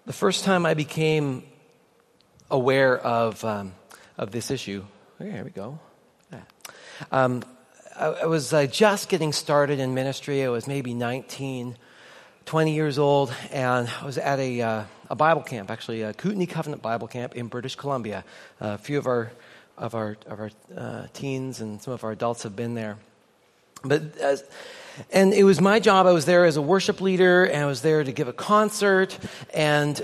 The first time I became aware of this issue, here we go. I was just getting started in ministry. I was maybe 19, 20 years old, and I was at a Bible camp, actually a Kootenai Covenant Bible camp in British Columbia. A few of our teens and some of our adults have been there. And it was my job. I was there as a worship leader, and I was there to give a concert. And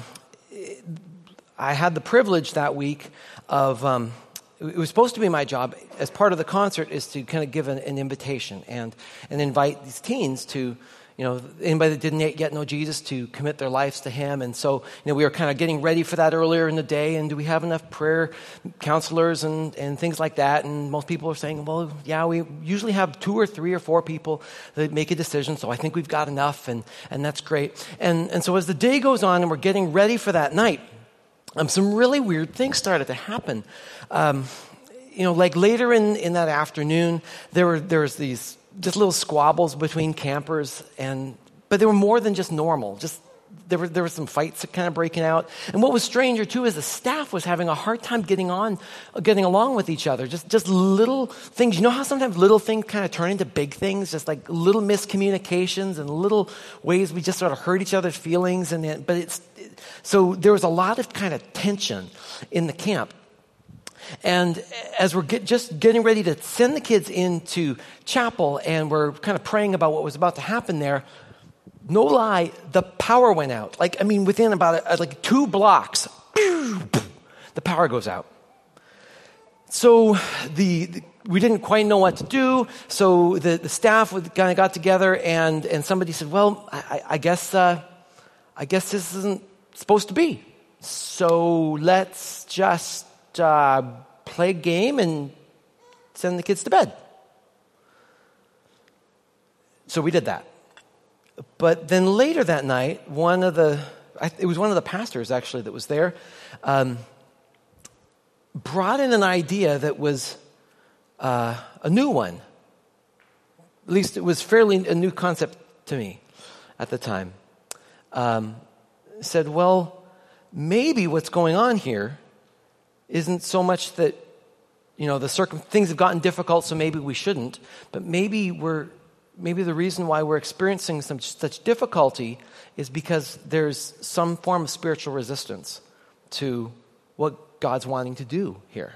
I had the privilege that week of, it was supposed to be my job as part of the concert is to kind of give an invitation and invite these teens to, anybody that didn't yet know Jesus to commit their lives to Him. And so, we were kind of getting ready for that earlier in the day. And do we have enough prayer counselors and things like that? And most people are saying, well, yeah, we usually have 2 or 3 or 4 people that make a decision. So I think we've got enough, and that's great. And so as the day goes on and we're getting ready for that night, some really weird things started to happen. Like later in that afternoon, there was these just little squabbles between campers, but they were more than just normal. Just there were some fights kind of breaking out. And what was stranger too is the staff was having a hard time getting along with each other. Just little things. You know how sometimes little things kind of turn into big things, just like little miscommunications and little ways we just sort of hurt each other's feelings. So there was a lot of kind of tension in the camp. And as we're just getting ready to send the kids into chapel and we're kind of praying about what was about to happen there, no lie, the power went out. Within about 2 blocks, the power goes out. So we didn't quite know what to do. So the staff kind of got together and somebody said, well, I guess this isn't supposed to be. So let's just play a game and send the kids to bed. So we did that. But then later that night, it was one of the pastors actually that was there, brought in an idea that was a new one. At least it was fairly a new concept to me at the time. Said, well, maybe what's going on here isn't so much that, things have gotten difficult, so maybe we shouldn't, but maybe the reason why we're experiencing such difficulty is because there's some form of spiritual resistance to what God's wanting to do here.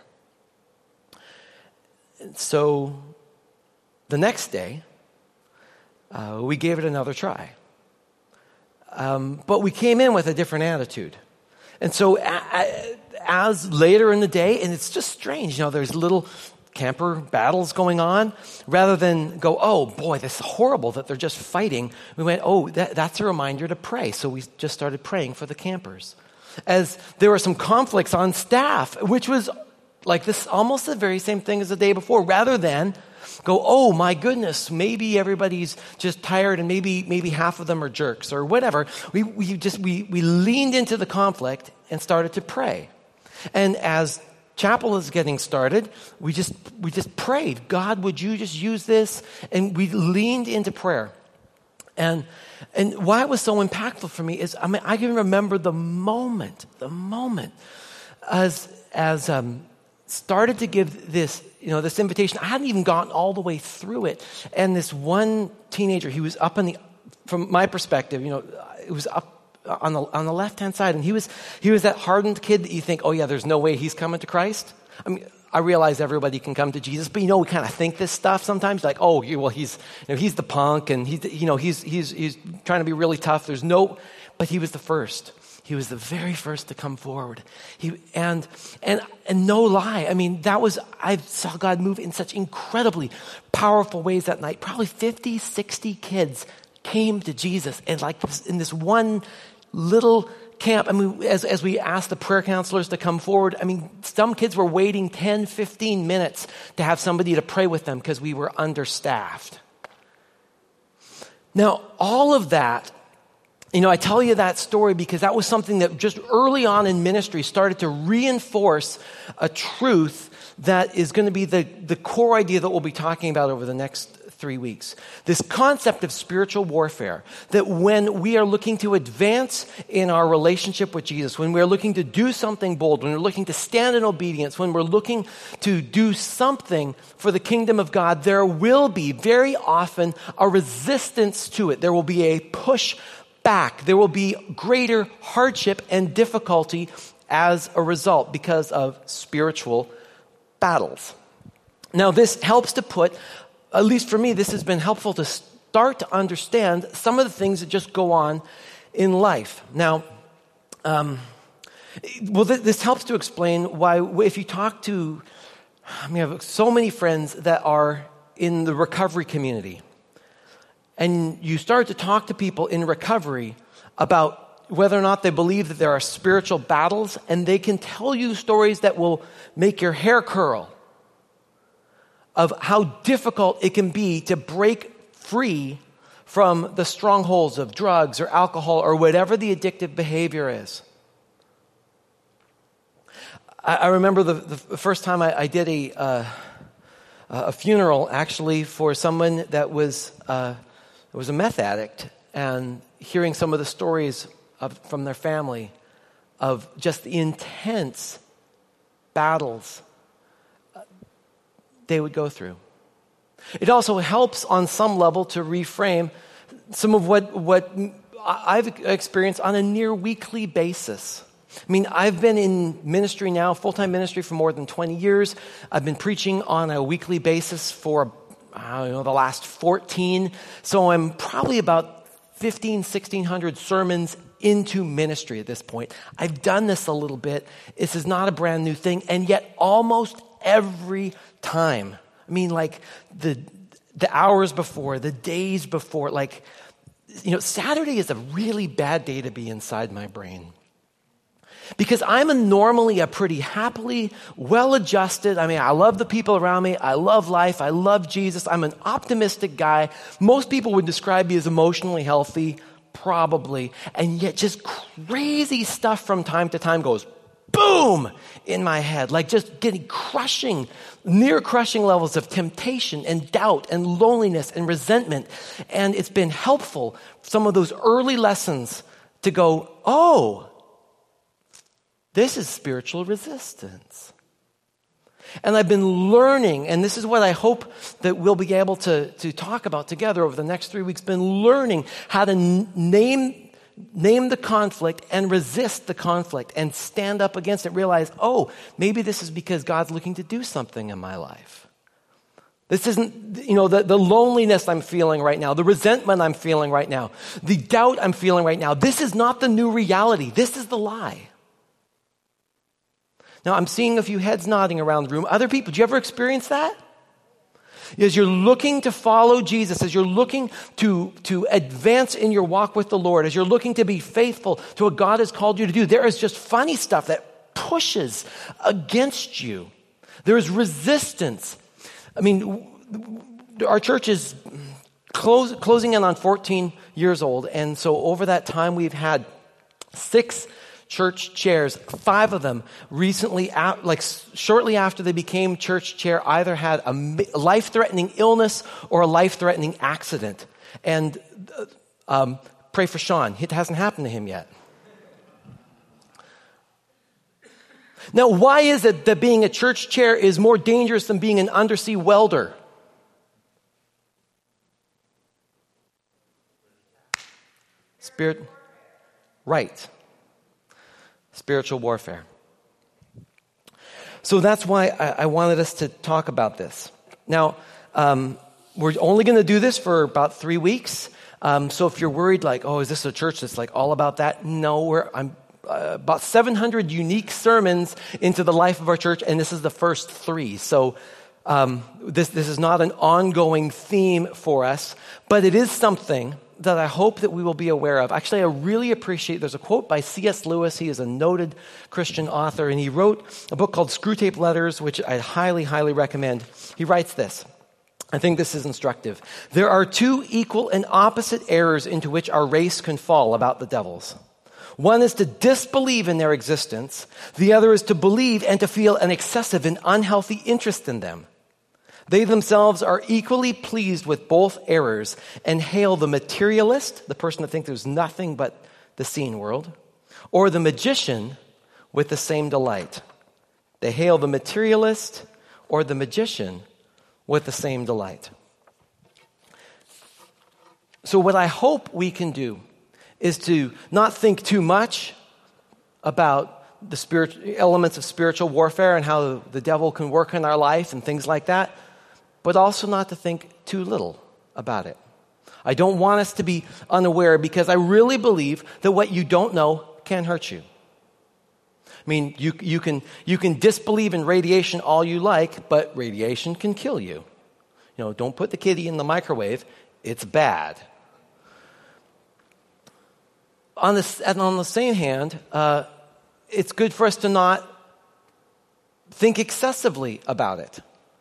And so the next day, we gave it another try. But we came in with a different attitude. And so as later in the day, and it's just strange, there's little camper battles going on, rather than go, oh boy, this is horrible that they're just fighting, we went, oh, that's a reminder to pray. So we just started praying for the campers. As there were some conflicts on staff, which was like this, almost the very same thing as the day before, rather than go, oh my goodness, maybe everybody's just tired and maybe half of them are jerks or whatever. We leaned into the conflict and started to pray. And as chapel is getting started, we just prayed, God, would you just use this? And we leaned into prayer. And why it was so impactful for me is, I can remember the moment as started to give this, this invitation. I hadn't even gotten all the way through it. And this one teenager, he was up from my perspective, it was up on the left-hand side. And he was that hardened kid that you think, oh yeah, there's no way he's coming to Christ. I realize everybody can come to Jesus, but we kind of think this stuff sometimes, like, oh, well, he's the punk, and he's trying to be really tough. But he was the first. He was the very first to come forward. And no lie, I saw God move in such incredibly powerful ways that night. Probably 50, 60 kids came to Jesus, and in this one little camp, as we asked the prayer counselors to come forward, some kids were waiting 10, 15 minutes to have somebody to pray with them because we were understaffed. Now, all of that, I tell you that story because that was something that just early on in ministry started to reinforce a truth that is going to be the core idea that we'll be talking about over the next 3 weeks. This concept of spiritual warfare, that when we are looking to advance in our relationship with Jesus, when we're looking to do something bold, when we're looking to stand in obedience, when we're looking to do something for the kingdom of God, there will be very often a resistance to it. There will be a push back. There will be greater hardship and difficulty as a result because of spiritual battles. Now, this helps to put, at least for me, this has been helpful to start to understand some of the things that just go on in life. Now, this helps to explain why, if you talk to, I have so many friends that are in the recovery community, and you start to talk to people in recovery about whether or not they believe that there are spiritual battles, and they can tell you stories that will make your hair curl of how difficult it can be to break free from the strongholds of drugs or alcohol or whatever the addictive behavior is. I remember the first time I did a funeral, actually, for someone that was a meth addict, and hearing some of the stories from their family of just the intense battles they would go through. It also helps on some level to reframe some of what I've experienced on a near weekly basis. I mean, I've been in ministry now, full-time ministry, for more than 20 years. I've been preaching on a weekly basis for, the last 14. So I'm probably about 1,600 sermons into ministry at this point. I've done this a little bit. This is not a brand new thing. And yet almost every time, like the hours before, the days before, Saturday is a really bad day to be inside my brain. Because I'm normally a pretty happily, well-adjusted, I love the people around me, I love life, I love Jesus, I'm an optimistic guy. Most people would describe me as emotionally healthy, probably, and yet just crazy stuff from time to time goes boom in my head, like just getting near crushing levels of temptation and doubt and loneliness and resentment. And it's been helpful, some of those early lessons, to go, oh, this is spiritual resistance. And I've been learning, and this is what I hope that we'll be able to talk about together over the next 3 weeks, been learning how to name the conflict and resist the conflict and stand up against it, realize, oh, maybe this is because God's looking to do something in my life. This isn't, the loneliness I'm feeling right now, the resentment I'm feeling right now, the doubt I'm feeling right now. This is not the new reality. This is the lie. Now, I'm seeing a few heads nodding around the room. Other people, do you ever experience that? As you're looking to follow Jesus, as you're looking to advance in your walk with the Lord, as you're looking to be faithful to what God has called you to do, there is just funny stuff that pushes against you. There is resistance. Our church is closing in on 14 years old, and so over that time we've had 6 church chairs. 5 of them recently, shortly after they became church chair, either had a life-threatening illness or a life-threatening accident. And pray for Sean. It hasn't happened to him yet. Now, why is it that being a church chair is more dangerous than being an undersea welder? Right. Spiritual warfare. So that's why I wanted us to talk about this. Now, we're only going to do this for about 3 weeks. So if you're worried, is this a church that's all about that? No, I'm about 700 unique sermons into the life of our church, and this is the first 3. So this is not an ongoing theme for us, but it is something that I hope that we will be aware of. Actually, I really appreciate, there's a quote by C.S. Lewis. He is a noted Christian author, and he wrote a book called Screwtape Letters, which I highly, highly recommend. He writes this. I think this is instructive. There are 2 equal and opposite errors into which our race can fall about the devils. One is to disbelieve in their existence. The other is to believe and to feel an excessive and unhealthy interest in them. They themselves are equally pleased with both errors and hail the materialist, the person that thinks there's nothing but the seen world, or the magician with the same delight. They hail the materialist or the magician with the same delight. So what I hope we can do is to not think too much about the elements of spiritual warfare and how the devil can work in our life and things like that, but also not to think too little about it. I don't want us to be unaware, because I really believe that what you don't know can hurt you. I mean, you can disbelieve in radiation all you like, but radiation can kill you. You know, don't put the kitty in the microwave. It's bad. On the same hand, it's good for us to not think excessively about it.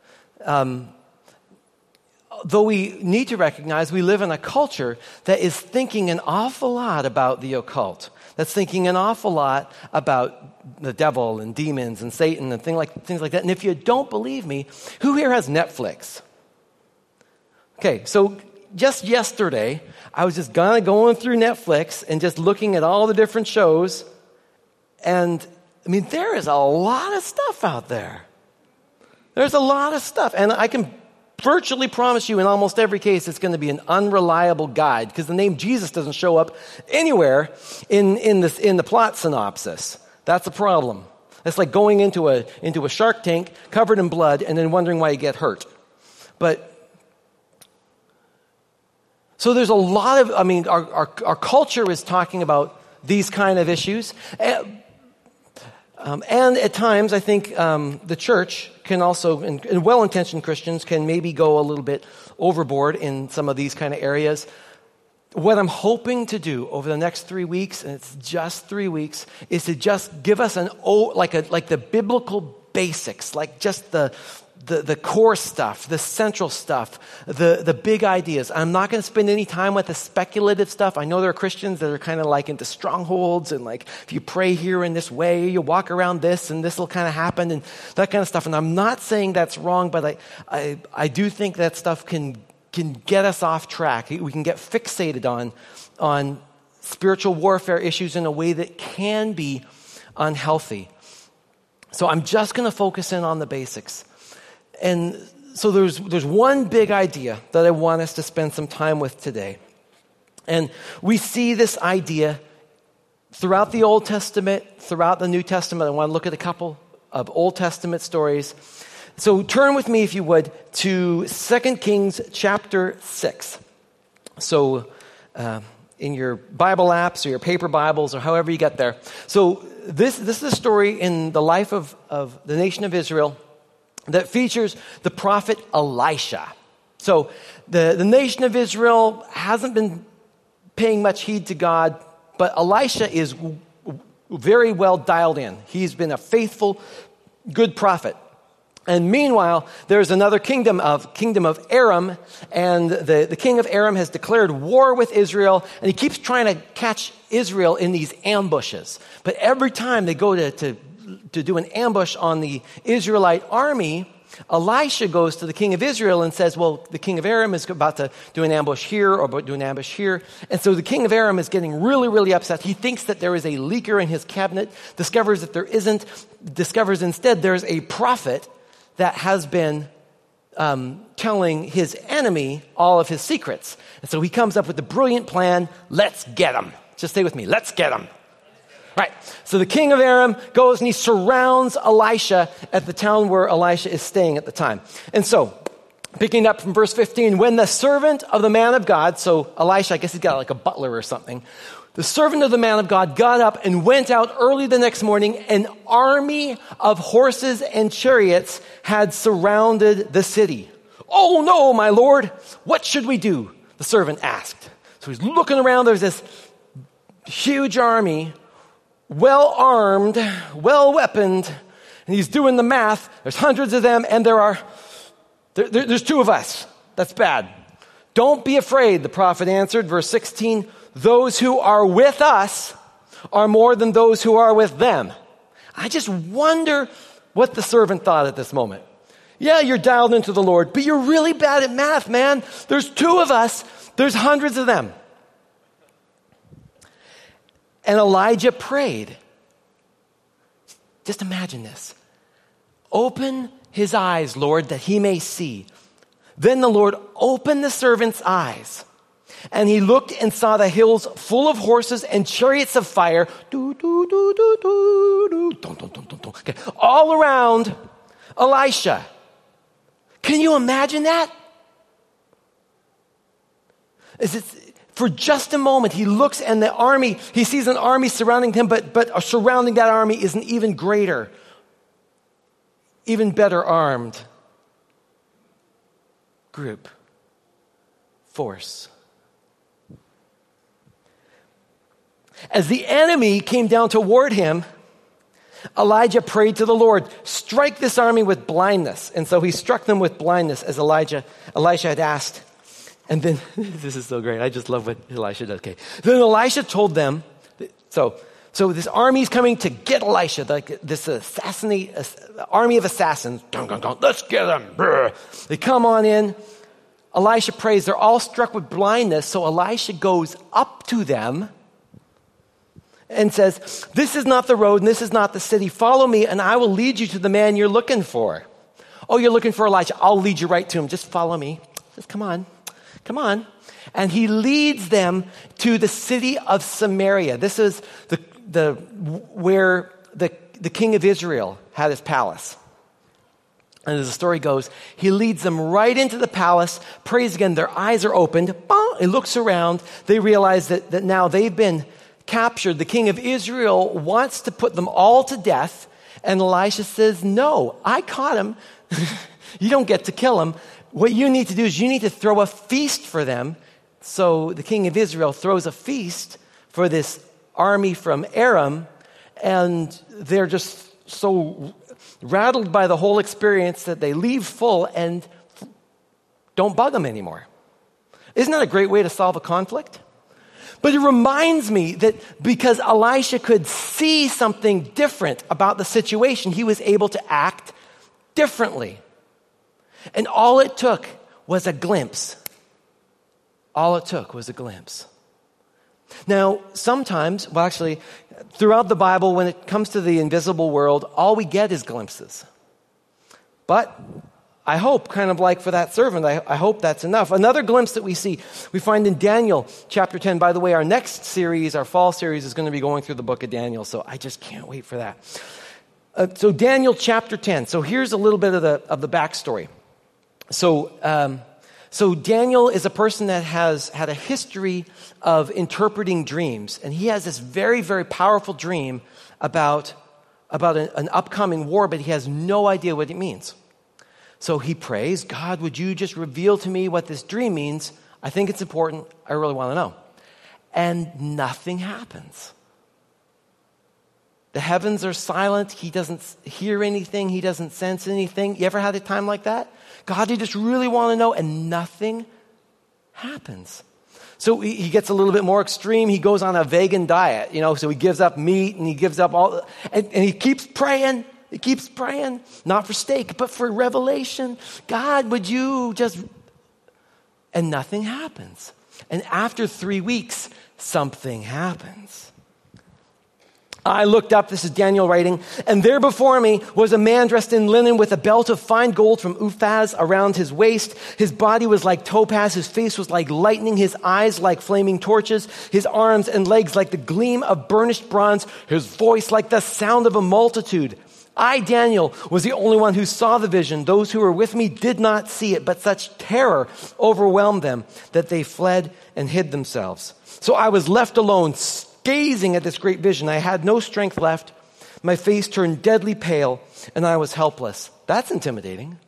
Though we need to recognize we live in a culture that is thinking an awful lot about the occult, that's thinking an awful lot about the devil and demons and Satan and things like that. And if you don't believe me, who here has Netflix? Okay, so just yesterday, I was just kind of going through Netflix and just looking at all the different shows. And, I mean, there is a lot of stuff out there. There's a lot of stuff. And I can virtually promise you in almost every case it's going to be an unreliable guide, because the name Jesus doesn't show up anywhere in the plot synopsis. That's a problem. It's like going into a shark tank covered in blood and then wondering why you get hurt. But so there's a lot of, I mean, our culture is talking about these kind of issues. And at times, I think the church can also, and well-intentioned Christians can maybe go a little bit overboard in some of these kind of areas. What I'm hoping to do over the next 3 weeks, and it's just 3 weeks, is to just give us like the biblical basics, like just the core stuff, the central stuff, the big ideas. I'm not going to spend any time with the speculative stuff. I know there are Christians that are kind of like into strongholds and like, if you pray here in this way, you walk around this and this will kind of happen and that kind of stuff. And I'm not saying that's wrong, but I do think that stuff can get us off track. We can get fixated on spiritual warfare issues in a way that can be unhealthy. So I'm just going to focus in on the basics. And so there's one big idea that I want us to spend some time with today. And we see this idea throughout the Old Testament, throughout the New Testament. I want to look at a couple of Old Testament stories. So turn with me, if you would, to 2 Kings chapter 6. So in your Bible apps or your paper Bibles or however you get there. So this is a story in the life of the nation of Israel that features the prophet Elisha. So the nation of Israel hasn't been paying much heed to God, but Elisha is very well dialed in. He's been a faithful, good prophet. And meanwhile, there's another kingdom of Aram, and the king of Aram has declared war with Israel, and he keeps trying to catch Israel in these ambushes. But every time they go to do an ambush on the Israelite army, Elisha goes to the king of Israel and says, well, the king of Aram is about to do an ambush here or about to do an ambush here. And so the king of Aram is getting really, really upset. He thinks that there is a leaker in his cabinet, discovers that there isn't, discovers instead there's a prophet that has been telling his enemy all of his secrets. And so he comes up with the brilliant plan, let's get him. Just stay with me, let's get him. Right, so the king of Aram goes and he surrounds Elisha at the town where Elisha is staying at the time. And so, picking up from verse 15, when the servant of the man of God, so Elisha, I guess he's got like a butler or something, the servant of the man of God got up and went out early the next morning. An army of horses and chariots had surrounded the city. Oh no, my lord, what should we do? The servant asked. So he's looking around, there's this huge army, well-armed, well-weaponed, and he's doing the math. There's hundreds of them, and there's two of us. That's bad. Don't be afraid, the prophet answered. Verse 16, those who are with us are more than those who are with them. I just wonder what the servant thought at this moment. Yeah, you're dialed into the Lord, but you're really bad at math, man. There's 2 of us. There's hundreds of them. And Elijah prayed. Just imagine this. Open his eyes, Lord, that he may see. Then the Lord opened the servant's eyes, and he looked and saw the hills full of horses and chariots of fire, okay, all around Elisha. Can you imagine that? For just a moment, he looks and he sees an army surrounding him, but surrounding that army is an even greater, even better armed group, force. As the enemy came down toward him, Elijah prayed to the Lord, strike this army with blindness. And so he struck them with blindness as Elisha had asked. And then, this is so great. I just love what Elisha does. Okay. Then Elisha told them, so this army's coming to get Elisha, like this army of assassins. Let's get them. They come on in. Elisha prays. They're all struck with blindness. So Elisha goes up to them and says, this is not the road and this is not the city. Follow me and I will lead you to the man you're looking for. Oh, you're looking for Elijah. I'll lead you right to him. Just follow me. Just come on. Come on. And he leads them to the city of Samaria. This is where the king of Israel had his palace. And as the story goes, he leads them right into the palace, prays again, their eyes are opened, he looks around, they realize that now they've been captured. The king of Israel wants to put them all to death, and Elisha says, no, I caught him. You don't get to kill him. What you need to do is you need to throw a feast for them. So the king of Israel throws a feast for this army from Aram, and they're just so rattled by the whole experience that they leave full and don't bug them anymore. Isn't that a great way to solve a conflict? But it reminds me that because Elisha could see something different about the situation, he was able to act differently. And all it took was a glimpse. All it took was a glimpse. Now, sometimes, throughout the Bible, when it comes to the invisible world, all we get is glimpses. But I hope, kind of like for that servant, I hope that's enough. Another glimpse that we see, we find in Daniel chapter 10. By the way, our next series, our fall series, is going to be going through the book of Daniel, so I just can't wait for that. So Daniel chapter 10. So here's a little bit of the backstory. So Daniel is a person that has had a history of interpreting dreams, and he has this very, very powerful dream about an upcoming war, but he has no idea what it means. So he prays, God, would you just reveal to me what this dream means? I think it's important. I really want to know. And nothing happens. The heavens are silent. He doesn't hear anything. He doesn't sense anything. You ever had a time like that? God, you just really want to know, and nothing happens. So he gets a little bit more extreme. He goes on a vegan diet, so he gives up meat and he gives up all, and he keeps praying. He keeps praying, not for steak, but for revelation. God, would you just, and nothing happens. And after 3 weeks, something happens. I looked up, this is Daniel writing, and there before me was a man dressed in linen with a belt of fine gold from Uphaz around his waist. His body was like topaz, his face was like lightning, his eyes like flaming torches, his arms and legs like the gleam of burnished bronze, his voice like the sound of a multitude. I, Daniel, was the only one who saw the vision. Those who were with me did not see it, but such terror overwhelmed them that they fled and hid themselves. So I was left alone, gazing at this great vision. I had no strength left. My face turned deadly pale, and I was helpless. That's intimidating.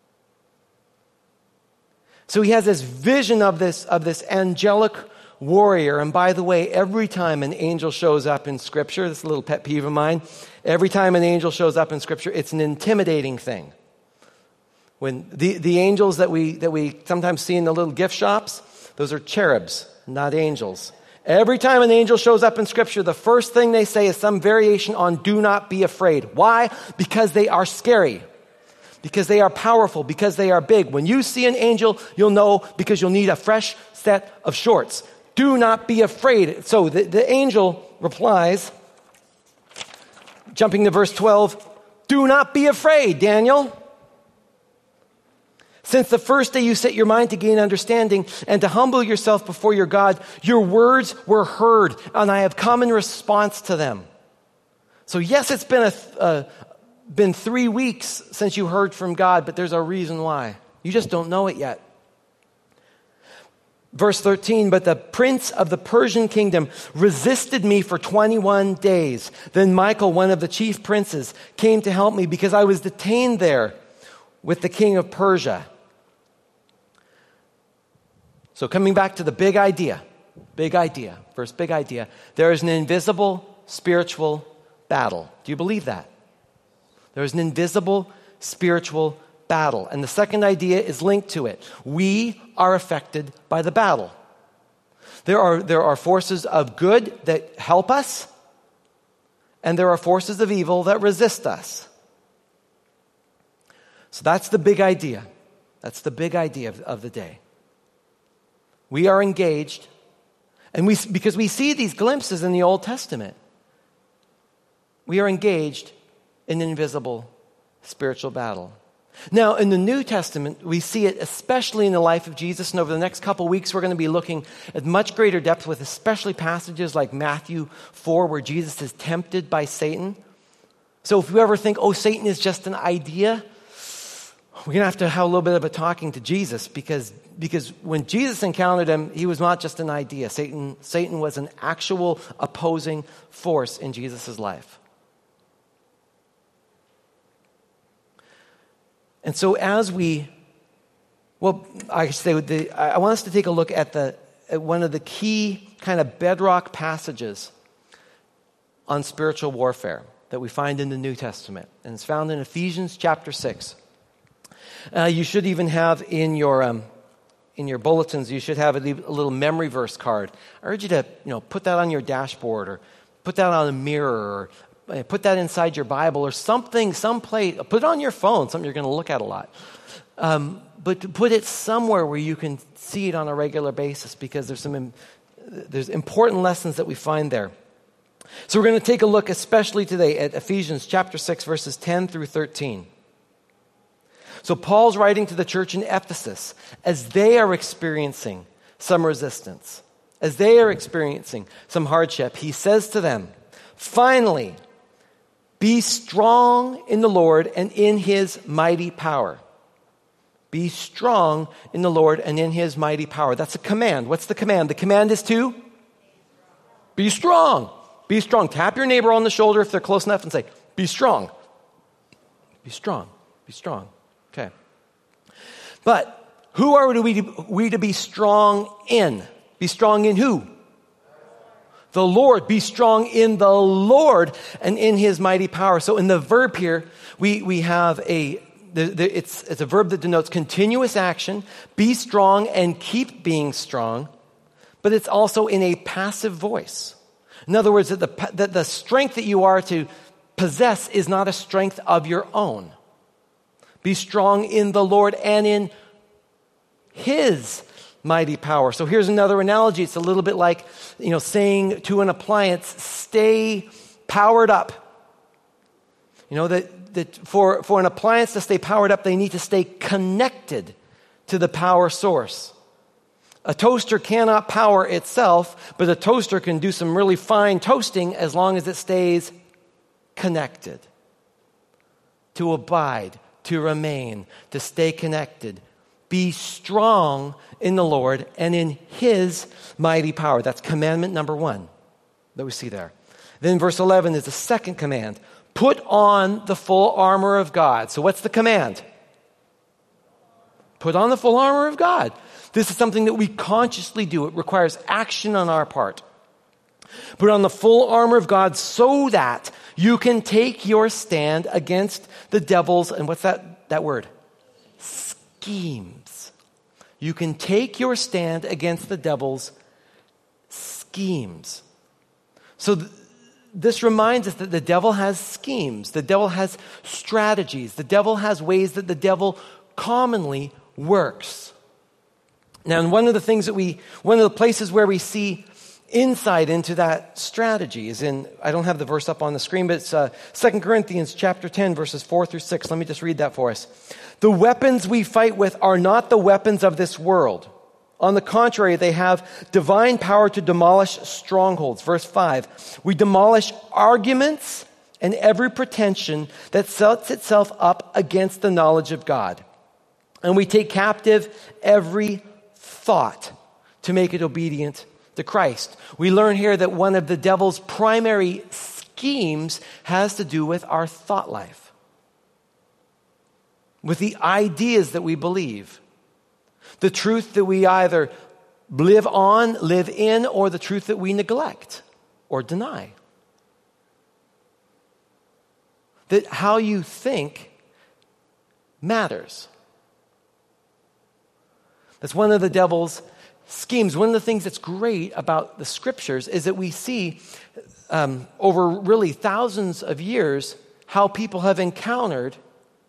So he has this vision of this angelic warrior. And by the way, every time an angel shows up in Scripture, this is a little pet peeve of mine, every time an angel shows up in Scripture, it's an intimidating thing. When the angels that we sometimes see in the little gift shops, those are cherubs, not angels. Every time an angel shows up in Scripture, the first thing they say is some variation on do not be afraid. Why? Because they are scary. because they are powerful, because they are big. When you see an angel, you'll know because you'll need a fresh set of shorts. Do not be afraid. So the angel replies, jumping to verse 12, do not be afraid, Daniel. Since the first day you set your mind to gain understanding and to humble yourself before your God, your words were heard, and I have come in response to them. So yes, it's been 3 weeks since you heard from God, but there's a reason why. You just don't know it yet. Verse 13, but the prince of the Persian kingdom resisted me for 21 days. Then Michael, one of the chief princes, came to help me because I was detained there with the king of Persia. So coming back to the big idea, first big idea, there is an invisible spiritual battle. Do you believe that? There is an invisible spiritual battle. And the second idea is linked to it. We are affected by the battle. There are forces of good that help us, and there are forces of evil that resist us. So that's the big idea. That's the big idea of the day. We are engaged, and because we see these glimpses in the Old Testament, we are engaged in an invisible spiritual battle. Now, in the New Testament, we see it especially in the life of Jesus, and over the next couple weeks, we're going to be looking at much greater depth with especially passages like Matthew 4, where Jesus is tempted by Satan. So if you ever think, Satan is just an idea, we're going to have a little bit of a talking to Jesus, because when Jesus encountered him, he was not just an idea. Satan was an actual opposing force in Jesus' life. And so I want us to take a look at one of the key kind of bedrock passages on spiritual warfare that we find in the New Testament. And it's found in Ephesians chapter 6. You should even have in your bulletins, you should have a little memory verse card. I urge you to put that on your dashboard, or put that on a mirror, or put that inside your Bible or something, someplace. Put it on your phone, something you're going to look at a lot. But put it somewhere where you can see it on a regular basis, because there's important lessons that we find there. So we're going to take a look especially today at Ephesians chapter 6, verses 10 through 13. So Paul's writing to the church in Ephesus as they are experiencing some resistance, as they are experiencing some hardship. He says to them, finally, be strong in the Lord and in his mighty power. Be strong in the Lord and in his mighty power. That's a command. What's the command? The command is to be strong. Be strong. Tap your neighbor on the shoulder if they're close enough and say, be strong. Be strong. Be strong. Okay. But who are we to be strong in? Be strong in who? The Lord. Be strong in the Lord and in his mighty power. So in the verb here, we have it's a verb that denotes continuous action. Be strong and keep being strong. But it's also in a passive voice. In other words, that the strength that you are to possess is not a strength of your own. Be strong in the Lord and in his mighty power. So here's another analogy. It's a little bit like, saying to an appliance, stay powered up. That for an appliance to stay powered up, they need to stay connected to the power source. A toaster cannot power itself, but a toaster can do some really fine toasting as long as it stays connected. To abide, to remain, to stay connected. Be strong in the Lord and in his mighty power. That's commandment number 1 that we see there. Then verse 11 is the second command. Put on the full armor of God. So what's the command? Put on the full armor of God. This is something that we consciously do. It requires action on our part. Put on the full armor of God so that you can take your stand against the devil's, and what's that word? Schemes. You can take your stand against the devil's schemes. So this reminds us that the devil has schemes. The devil has strategies. The devil has ways that the devil commonly works. Now, and one of the places where we see insight into that strategy is in, I don't have the verse up on the screen, but it's 2 Corinthians chapter 10, verses 4 through 6. Let me just read that for us. The weapons we fight with are not the weapons of this world. On the contrary, they have divine power to demolish strongholds. Verse 5, we demolish arguments and every pretension that sets itself up against the knowledge of God. And we take captive every thought to make it obedient to Christ. We learn here that one of the devil's primary schemes has to do with our thought life, with the ideas that we believe, the truth that we either live on, live in, or the truth that we neglect or deny. That how you think matters. That's one of the devil's schemes. One of the things that's great about the scriptures is that we see over really thousands of years how people have encountered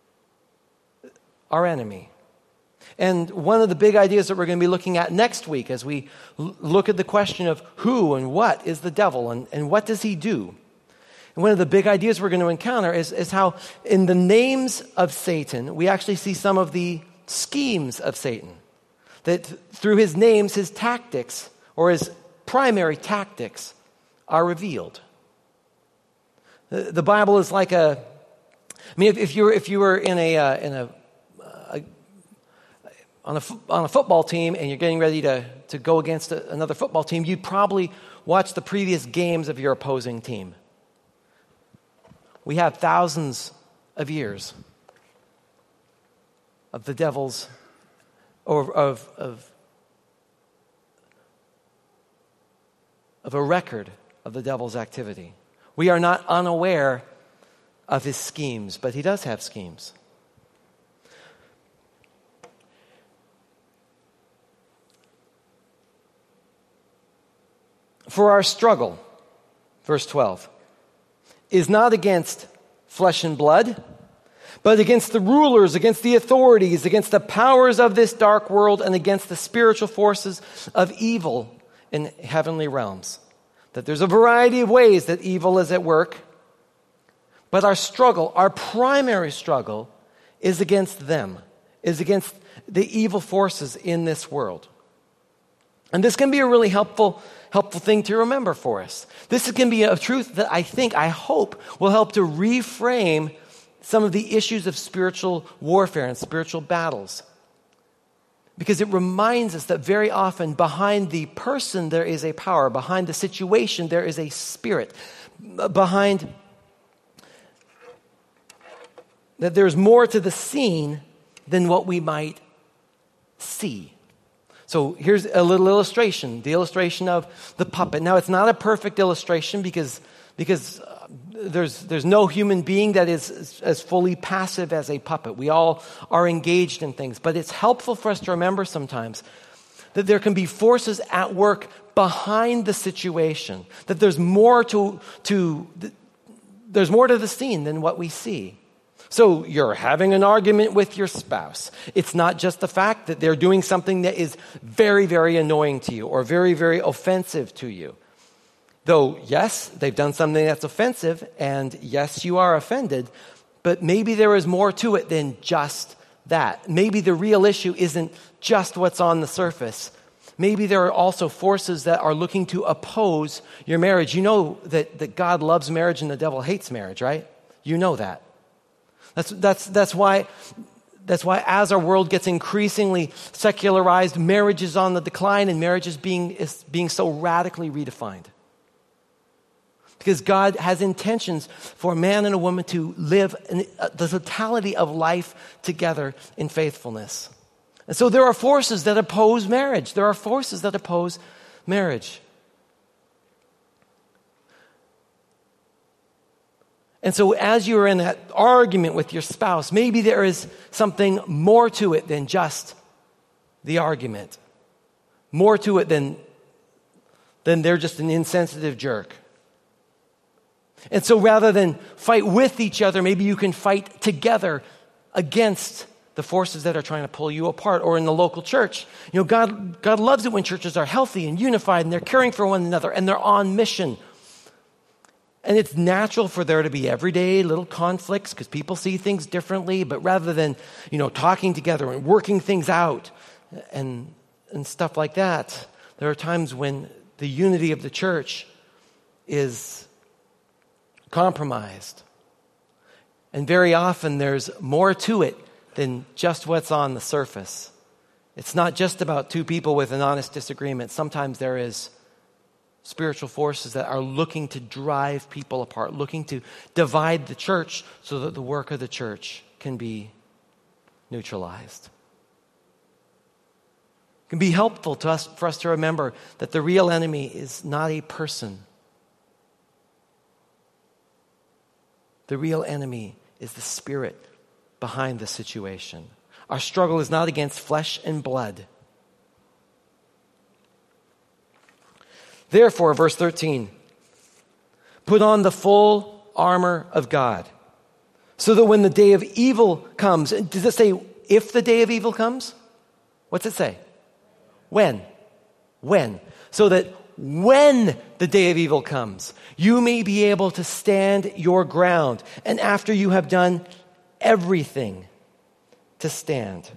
our enemy. And one of the big ideas that we're going to be looking at next week as we look at the question of who and what is the devil and what does he do? And one of the big ideas we're going to encounter is how in the names of Satan, we actually see some of the schemes of Satan. That through his names, his tactics, or his primary tactics, are revealed. The Bible is like if you were on a football team and you're getting ready to go against another football team, you'd probably watch the previous games of your opposing team. We have thousands of years of the devil's or of a record of the devil's activity. We are not unaware of his schemes, but he does have schemes. For our struggle, verse 12, is not against flesh and blood, but against the rulers, against the authorities, against the powers of this dark world, and against the spiritual forces of evil in heavenly realms. That there's a variety of ways that evil is at work, but our struggle, our primary struggle, is against them, is against the evil forces in this world. And this can be a really helpful thing to remember for us. This can be a truth that I hope will help to reframe some of the issues of spiritual warfare and spiritual battles. Because it reminds us that very often behind the person there is a power, behind the situation there is a spirit, behind that there's more to the scene than what we might see. So here's a little illustration, the illustration of the puppet. Now it's not a perfect illustration because there's no human being that is as fully passive as a puppet. We all are engaged in things, but it's helpful for us to remember sometimes that there can be forces at work behind the situation, that there's more to the scene than what we see. So you're having an argument with your spouse. It's not just the fact that they're doing something that is very, very annoying to you or very, very offensive to you. Though, yes, they've done something that's offensive, and yes, you are offended, but maybe there is more to it than just that. Maybe the real issue isn't just what's on the surface. Maybe there are also forces that are looking to oppose your marriage. You know that God loves marriage and the devil hates marriage, right? You know that. That's why as our world gets increasingly secularized, marriage is on the decline and marriage is being so radically redefined. Because God has intentions for a man and a woman to live the totality of life together in faithfulness. And so there are forces that oppose marriage. There are forces that oppose marriage. And so as you're in that argument with your spouse, maybe there is something more to it than just the argument. More to it than they're just an insensitive jerk. And so rather than fight with each other, maybe you can fight together against the forces that are trying to pull you apart. Or in the local church, God loves it when churches are healthy and unified and they're caring for one another and they're on mission. And it's natural for there to be everyday little conflicts because people see things differently. But rather than, talking together and working things out and stuff like that, there are times when the unity of the church is compromised. And very often there's more to it than just what's on the surface. It's not just about two people with an honest disagreement. Sometimes there is spiritual forces that are looking to drive people apart, looking to divide the church so that the work of the church can be neutralized. It can be helpful for us to remember that the real enemy is not a person. The real enemy is the spirit behind the situation. Our struggle is not against flesh and blood. Therefore, verse 13, put on the full armor of God, so that when the day of evil comes, does it say if the day of evil comes? What's it say? When? When? So that when the day of evil comes, you may be able to stand your ground, and after you have done everything, to stand.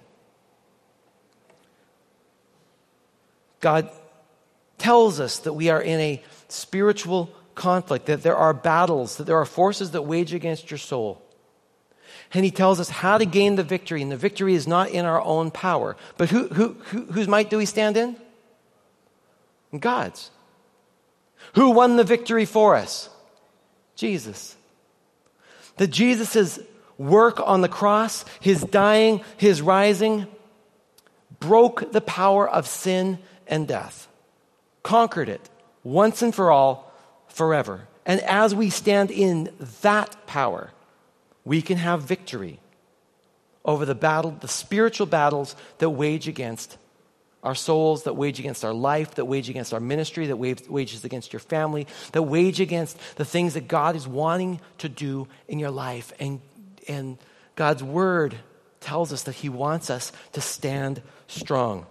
God tells us that we are in a spiritual conflict, that there are battles, that there are forces that wage against your soul. And he tells us how to gain the victory, and the victory is not in our own power. But whose might do we stand in? God's. Who won the victory for us? Jesus. That Jesus' work on the cross, his dying, his rising, broke the power of sin and death. Conquered it once and for all, forever. And as we stand in that power, we can have victory over the spiritual battles that wage against our souls, that wage against our life, that wage against our ministry, that wages against your family, that wage against the things that God is wanting to do in your life. And God's word tells us that he wants us to stand strong.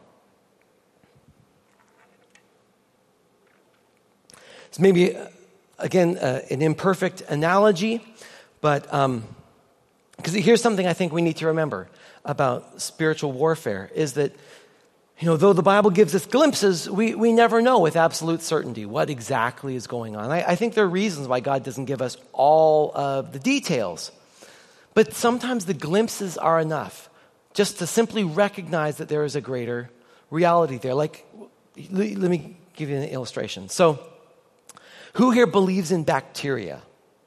It's maybe, again, an imperfect analogy, but because here's something I think we need to remember about spiritual warfare is that, though the Bible gives us glimpses, we never know with absolute certainty what exactly is going on. I think there are reasons why God doesn't give us all of the details, but sometimes the glimpses are enough just to simply recognize that there is a greater reality there. Like, let me give you an illustration. So, who here believes in bacteria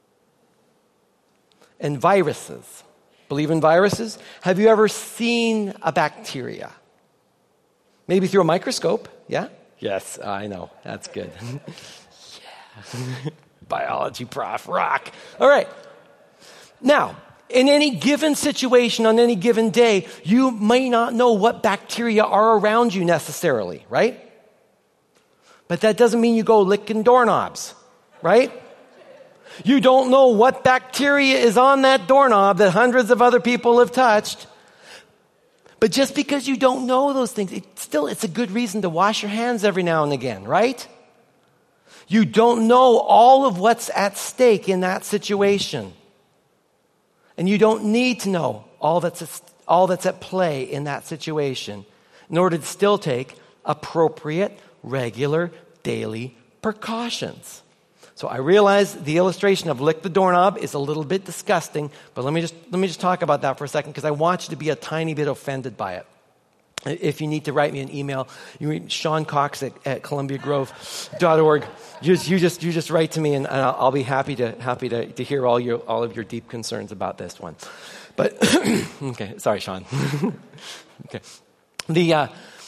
and viruses? Believe in viruses? Have you ever seen a bacteria? Maybe through a microscope, yeah? Yes, I know. That's good. Yeah. Biology prof, rock. All right. Now, in any given situation, on any given day, you may not know what bacteria are around you necessarily, right? But that doesn't mean you go licking doorknobs, right? You don't know what bacteria is on that doorknob that hundreds of other people have touched. But just because you don't know those things, it's a good reason to wash your hands every now and again, right? You don't know all of what's at stake in that situation. And you don't need to know all that's at play in that situation in order to still take appropriate, regular, daily precautions. So I realize the illustration of lick the doorknob is a little bit disgusting, but let me just talk about that for a second because I want you to be a tiny bit offended by it. If you need to write me an email, you read Sean Cox at columbiagrove.org. You just write to me, and I'll be happy to hear all of your deep concerns about this one. But okay, sorry, Sean. Okay,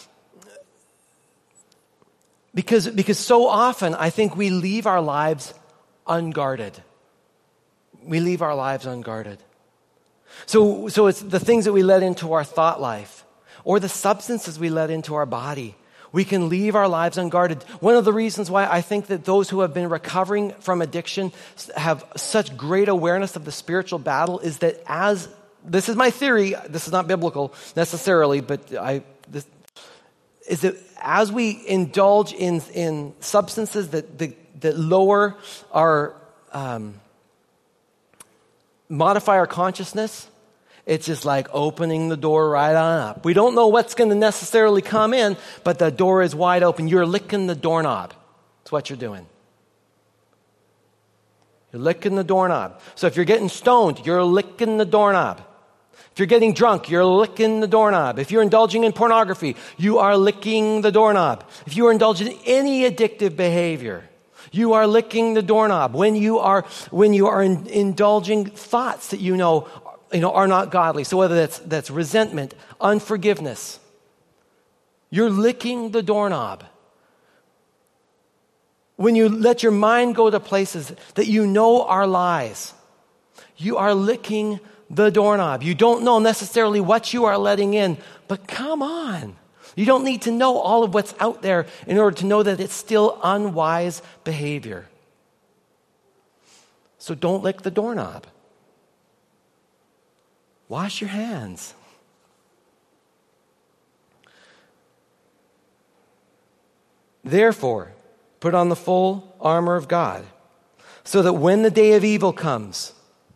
because so often I think we leave our lives unguarded. We leave our lives unguarded. So it's the things that we let into our thought life, or the substances we let into our body. We can leave our lives unguarded. One of the reasons why I think that those who have been recovering from addiction have such great awareness of the spiritual battle is that this is my theory, this is not biblical necessarily, but is that as we indulge in substances that lower our, modify our consciousness, it's just like opening the door right on up. We don't know what's going to necessarily come in, but the door is wide open. You're licking the doorknob. That's what you're doing. You're licking the doorknob. So if you're getting stoned, you're licking the doorknob. If you're getting drunk, you're licking the doorknob. If you're indulging in pornography, you are licking the doorknob. If you are indulging in any addictive behavior, you are licking the doorknob. When you are indulging thoughts that you know are not godly. So whether that's resentment, unforgiveness, you're licking the doorknob. When you let your mind go to places that you know are lies, you are licking the doorknob. You don't know necessarily what you are letting in, but come on. You don't need to know all of what's out there in order to know that it's still unwise behavior. So don't lick the doorknob. Wash your hands. Therefore, put on the full armor of God, so that when the day of evil comes,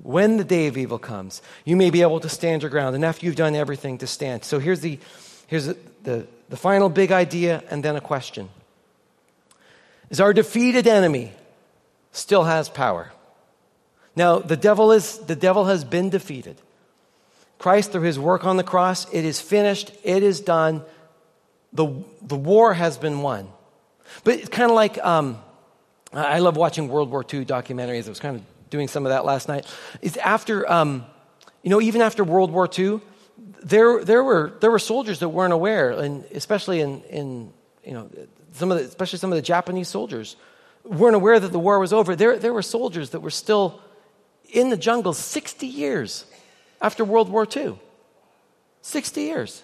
you may be able to stand your ground. And after you've done everything, to stand. So here's the final big idea, and then a question. Is our defeated enemy still has power? Now, the devil has been defeated. Christ, through his work on the cross, it is finished, it is done. The war has been won. But it's kind of like, I love watching World War II documentaries. I was kind of doing some of that last night. It's after, even after World War II, there were soldiers that weren't aware, and especially in some of the Japanese soldiers weren't aware that the war was over. There were soldiers that were still in the jungle 60 years after World War II. 60 years.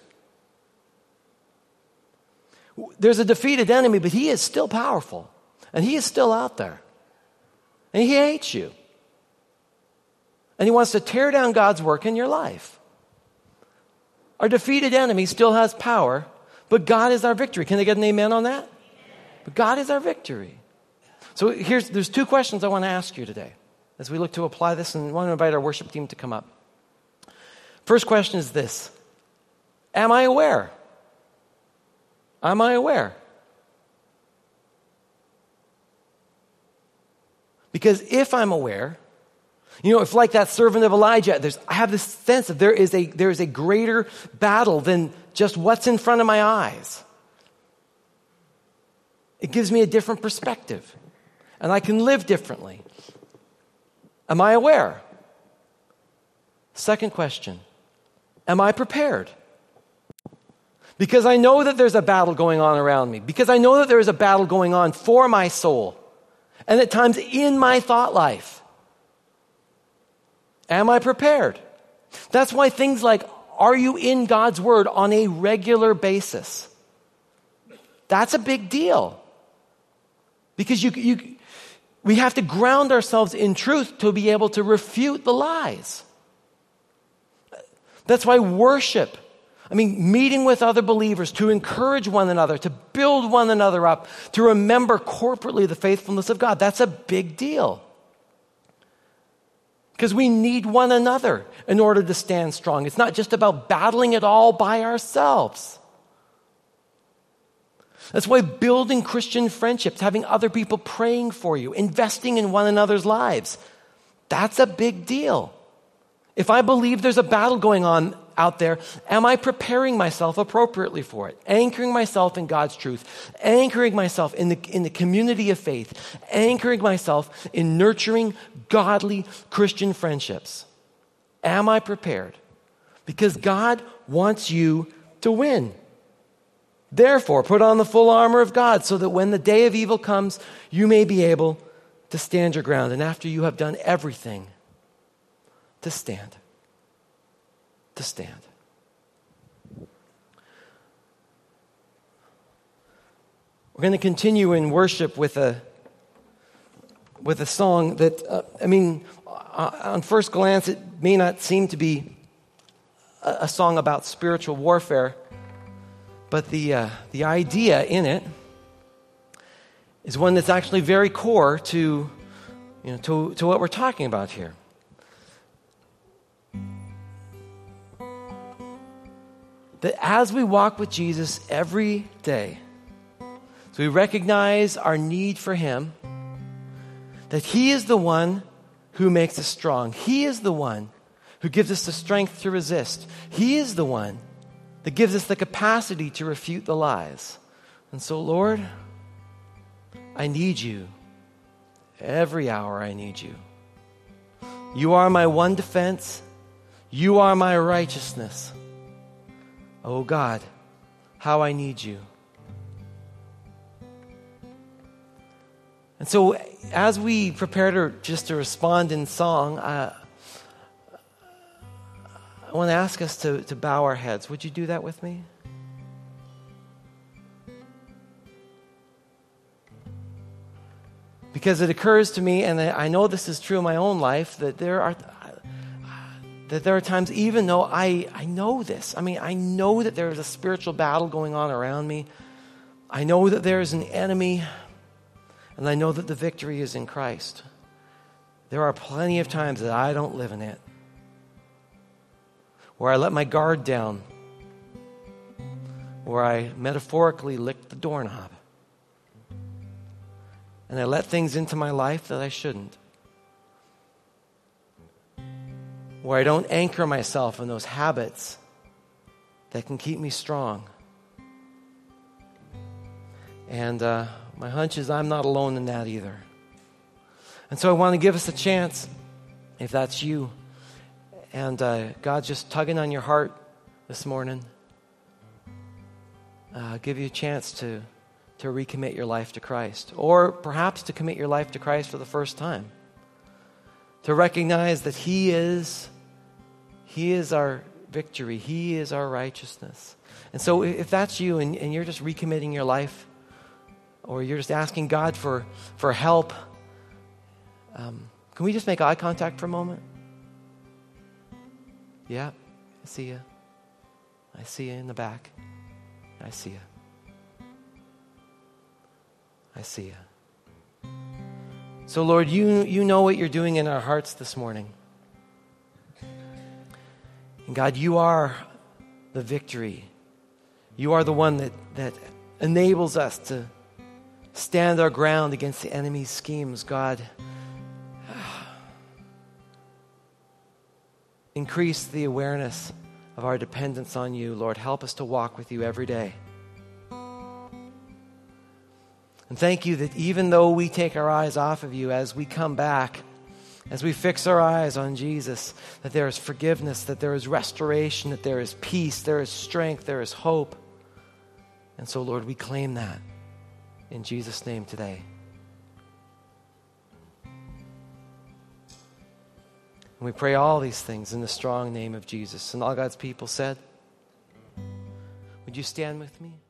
There's a defeated enemy, but he is still powerful. And he is still out there. And he hates you. And he wants to tear down God's work in your life. Our defeated enemy still has power, but God is our victory. Can I get an amen on that? But God is our victory. So there's two questions I want to ask you today as we look to apply this, and I want to invite our worship team to come up. First question is this: am I aware? Am I aware? Because if I'm aware, if like that servant of Elijah, I have this sense that there is a greater battle than just what's in front of my eyes. It gives me a different perspective, and I can live differently. Am I aware? Second question: am I prepared? Because I know that there's a battle going on around me. Because I know that there is a battle going on for my soul. And at times in my thought life. Am I prepared? That's why things like, are you in God's Word on a regular basis? That's a big deal. Because we have to ground ourselves in truth to be able to refute the lies. That's why worship, meeting with other believers to encourage one another, to build one another up, to remember corporately the faithfulness of God, that's a big deal. Because we need one another in order to stand strong. It's not just about battling it all by ourselves. That's why building Christian friendships, having other people praying for you, investing in one another's lives, that's a big deal. If I believe there's a battle going on out there, am I preparing myself appropriately for it? Anchoring myself in God's truth, anchoring myself in the community of faith, anchoring myself in nurturing godly Christian friendships. Am I prepared? Because God wants you to win. Therefore, put on the full armor of God so that when the day of evil comes, you may be able to stand your ground. And after you have done everything, to stand. To stand. We're going to continue in worship with a song that, on first glance, it may not seem to be a song about spiritual warfare, but the idea in it is one that's actually very core to what we're talking about here. That as we walk with Jesus every day, so we recognize our need for Him, that He is the one who makes us strong. He is the one who gives us the strength to resist. He is the one that gives us the capacity to refute the lies. And so, Lord, I need You. Every hour I need You. You are my one defense. You are my righteousness. Oh God, how I need You. And so as we prepare to respond in song, I want to ask us to bow our heads. Would you do that with me? Because it occurs to me, and I know this is true in my own life, that there are times, even though I know this, I know that there is a spiritual battle going on around me. I know that there is an enemy, and I know that the victory is in Christ. There are plenty of times that I don't live in it, where I let my guard down, where I metaphorically lick the doorknob, and I let things into my life that I shouldn't, where I don't anchor myself in those habits that can keep me strong. And my hunch is I'm not alone in that either. And so I want to give us a chance, if that's you, and God's just tugging on your heart this morning, give you a chance to recommit your life to Christ, or perhaps to commit your life to Christ for the first time, to recognize that He is our victory. He is our righteousness. And so if that's you and you're just recommitting your life, or you're just asking God for help, can we just make eye contact for a moment? Yeah, I see you. I see you in the back. I see you. I see you. So Lord, you know what you're doing in our hearts this morning. And God, You are the victory. You are the one that enables us to stand our ground against the enemy's schemes. God, increase the awareness of our dependence on You. Lord, help us to walk with You every day. And thank You that even though we take our eyes off of You, as we come back, as we fix our eyes on Jesus, that there is forgiveness, that there is restoration, that there is peace, there is strength, there is hope. And so, Lord, we claim that in Jesus' name today. And we pray all these things in the strong name of Jesus. And all God's people said, would you stand with me?